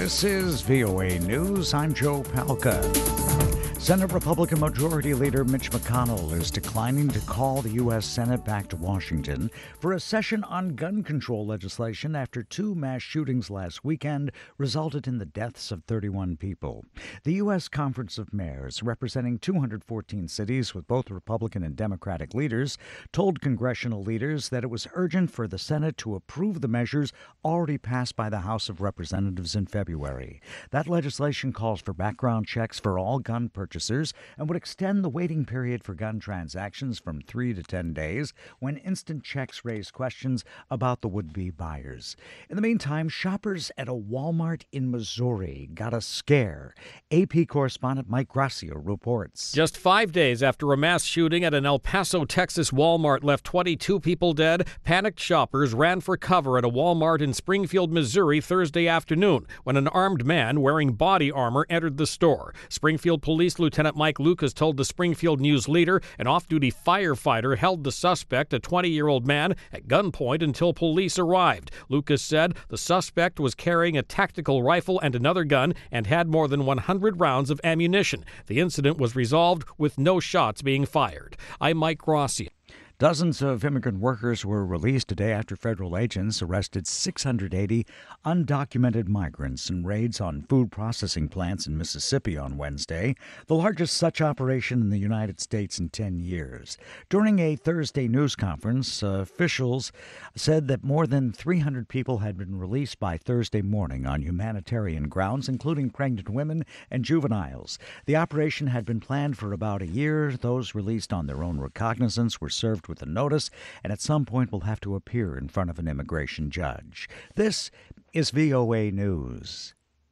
This is VOA News. I'm Joe Palca. Senate Republican Majority Leader Mitch McConnell is declining to call the U.S. Senate back to Washington for a session on gun control legislation after two mass shootings last weekend resulted in the deaths of 31 people. The U.S. Conference of Mayors, representing 214 cities with both Republican and Democratic leaders, told congressional leaders that it was urgent for the Senate to approve the measures already passed by the House of Representatives in February. That legislation calls for background checks for all gun purchasers and would extend the waiting period for gun transactions from 3 to 10 days when instant checks raise questions about the would-be buyers. In the meantime, shoppers at a Walmart in Missouri got a scare. AP correspondent Mike Gracio reports. Just 5 days after a mass shooting at an El Paso, Texas Walmart left 22 people dead, panicked shoppers ran for cover at a Walmart in Springfield, Missouri Thursday afternoon when an armed man wearing body armor entered the store. Springfield Police Lieutenant Mike Lucas told the Springfield News Leader an off-duty firefighter held the suspect, a 20-year-old man, at gunpoint until police arrived. Lucas said the suspect was carrying a tactical rifle and another gun and had more than 100 rounds of ammunition. The incident was resolved with no shots being fired. I'm Mike Gracio. Dozens of immigrant workers were released today after federal agents arrested 680 undocumented migrants in raids on food processing plants in Mississippi on Wednesday, the largest such operation in the United States in 10 years. During a Thursday news conference, officials said that more than 300 people had been released by Thursday morning on humanitarian grounds, including pregnant women and juveniles. The operation had been planned for about a year. Those released on their own recognizance were served with a notice and at some point will have to appear in front of an immigration judge. This is VOA News.